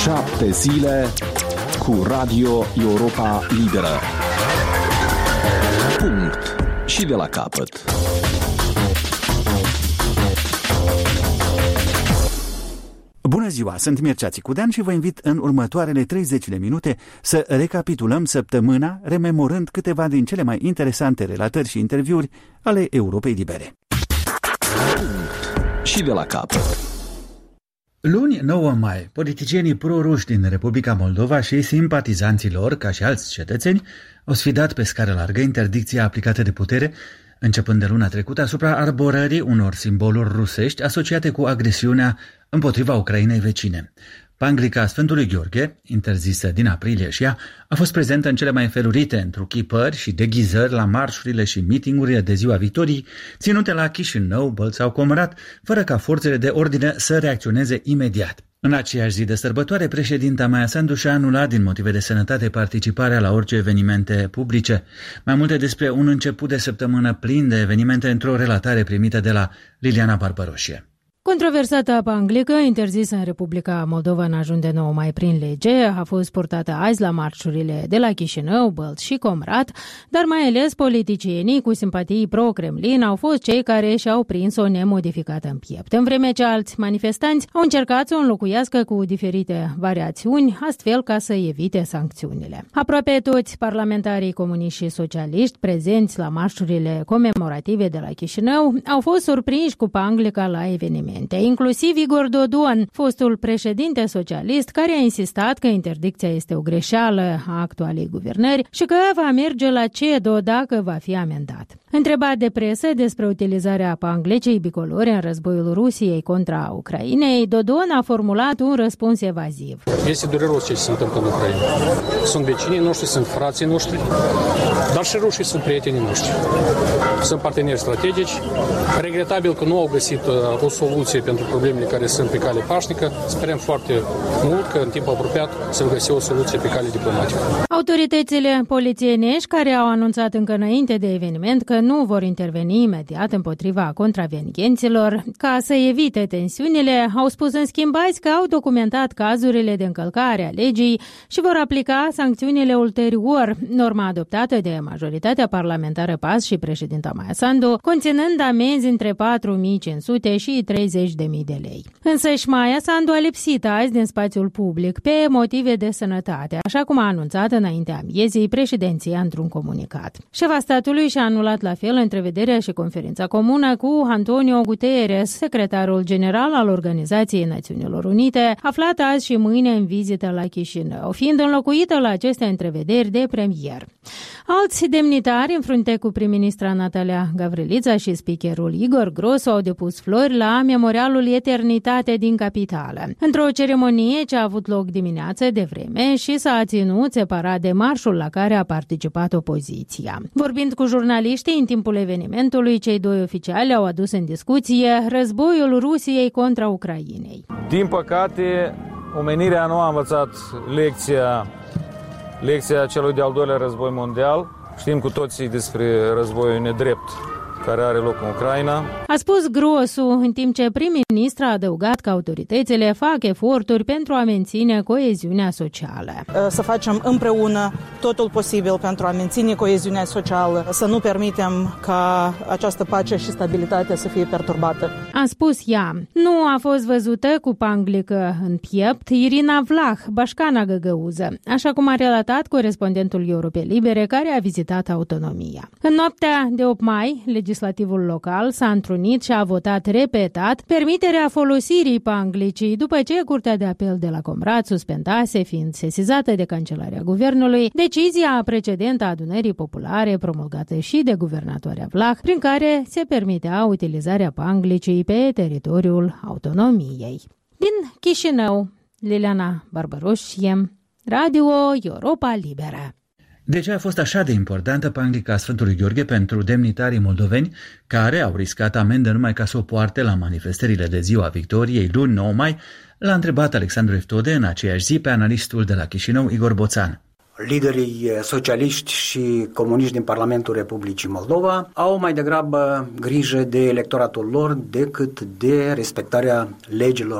7 zile cu Radio Europa Liberă. Punct. Și de la capăt. Bună ziua, sunt Mircea Țicudean și vă invit în următoarele 30 de minute să recapitulăm săptămâna, rememorând câteva din cele mai interesante relatări și interviuri ale Europei Libere. Punct. Și de la capăt. Luni, 9 mai, politicienii pro-ruși din Republica Moldova și simpatizanții lor, ca și alți cetățeni, au sfidat pe scară largă interdicția aplicată de putere, începând de luna trecută, asupra arborării unor simboluri rusești asociate cu agresiunea împotriva Ucrainei vecine. Panglica Sfântului Gheorghe, interzisă din aprilie și ea, a fost prezentă în cele mai înfelurite întruchipări și deghizări la marșurile și mitingurile de Ziua Victoriei, ținute la Chișinău, Bălți sau Comrat, fără ca forțele de ordine să reacționeze imediat. În aceeași zi de sărbătoare, președinta Maia Sandu și-a anulat din motive de sănătate participarea la orice evenimente publice. Mai multe despre un început de săptămână plin de evenimente într-o relatare primită de la Liliana Barbaroșie. Controversata panglică, interzisă în Republica Moldova în ajun de 9 mai prin lege, a fost purtată azi la marșurile de la Chișinău, Bălți și Comrat, dar mai ales politicienii cu simpatii pro-Kremlin au fost cei care și-au prins-o nemodificată în piept, în vreme ce alți manifestanți au încercat să o înlocuiască cu diferite variațiuni, astfel ca să evite sancțiunile. Aproape toți parlamentarii comuniști și socialiști prezenți la marșurile comemorative de la Chișinău au fost surprinși cu panglica la evenimente, inclusiv Igor Dodon, fostul președinte socialist, care a insistat că interdicția este o greșeală a actualei guvernări și că va merge la CEDO dacă va fi amendat. Întrebat de presă despre utilizarea panglicei bicolore în războiul Rusiei contra Ucrainei, Dodon a formulat un răspuns evaziv. Este dureros ce se întâmplă în Ucraina. Sunt vecinii noștri, sunt frații noștri, dar și rușii sunt prietenii noștri. Sunt parteneri strategici. Regretabil că nu au găsit o soluție pentru problemele care sunt pe cale pașnică. Sperăm foarte mult că în timp apropiat se va găsi o soluție pe cale diplomatică. Autoritățile polițienești, care au anunțat încă înainte de eveniment că nu vor interveni imediat împotriva contravenienților, ca să evite tensiunile, au spus în schimb azi că au documentat cazurile de încălcare a legii și vor aplica sancțiunile ulterior, norma adoptată de majoritatea parlamentară PAS și președinta Maia Sandu, conținând amenzi între 4.500 și 30.000 de lei. Însăși Maia Sandu a lipsit azi din spațiul public pe motive de sănătate, așa cum a anunțat înaintea miezii președinția într-un comunicat. Șefa statului și-a anulat la fel întrevederea și conferința comună cu Antonio Guterres, secretarul general al Organizației Națiunilor Unite, aflat azi și mâine în vizită la Chișinău, fiind înlocuită la aceste întrevederi de premier. Alți demnitari, în frunte cu prim-ministra Natalia Gavrilița și speakerul Igor Grosu, au depus flori la Memorialul Eternitate din capitală, într-o ceremonie ce a avut loc dimineață de vreme și s-a ținut separat de marșul la care a participat opoziția. Vorbind cu jurnaliștii în timpul evenimentului, cei doi oficiali au adus în discuție războiul Rusiei contra Ucrainei. Din păcate, omenirea nu a învățat lecția celui de-al doilea război mondial. Știm cu toții despre războiul nedrept care are loc în Ucraina. A spus Grosu, în timp ce prim-ministra a adăugat că autoritățile fac eforturi pentru a menține coeziunea socială. Să facem împreună totul posibil pentru a menține coeziunea socială, să nu permitem ca această pace și stabilitate să fie perturbată. A spus ea. Nu a fost văzută cu panglică în piept Irina Vlah, bașcana găgăuză, așa cum a relatat corespondentul Europei Libere care a vizitat autonomia. În noaptea de 8 mai, legislativul local s-a întrunit și a votat repetat permiterea folosirii panglicii, după ce Curtea de Apel de la Comrat suspendase, fiind sesizată de Cancelarea Guvernului, decizia precedentă a Adunării Populare promulgată și de guvernatoarea Vlah, prin care se permitea utilizarea panglicii pe teritoriul autonomiei. Din Chișinău, Liliana Barbaroșie, Radio Europa Liberă. De ce a fost așa de importantă panglica Sfântului Gheorghe pentru demnitarii moldoveni care au riscat amendă numai ca să o poarte la manifestările de Ziua Victoriei luni 9 mai, l-a întrebat Alexandru Eftode în aceeași zi pe analistul de la Chișinău, Igor Boțan. Liderii socialiști și comuniști din Parlamentul Republicii Moldova au mai degrabă grijă de electoratul lor decât de respectarea legilor